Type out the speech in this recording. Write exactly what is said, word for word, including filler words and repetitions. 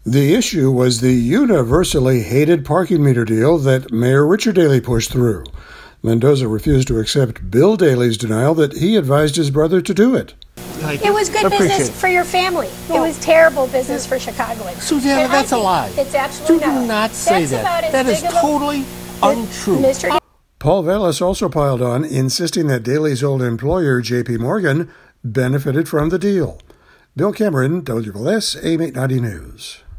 The issue was the universally hated parking meter deal that Mayor Richard Daley pushed through. Mendoza refused to accept Bill Daley's denial that he advised his brother to do it. It was good business for your family. It was terrible business for Chicagoans. Susanna, that's a lie. It's absolutely not. Do not say that. That is totally untrue. Mister Paul Vallis also piled on, insisting that Daley's old employer, J P Morgan, benefited from the deal. Bill Cameron, W L S, A M eight ninety News.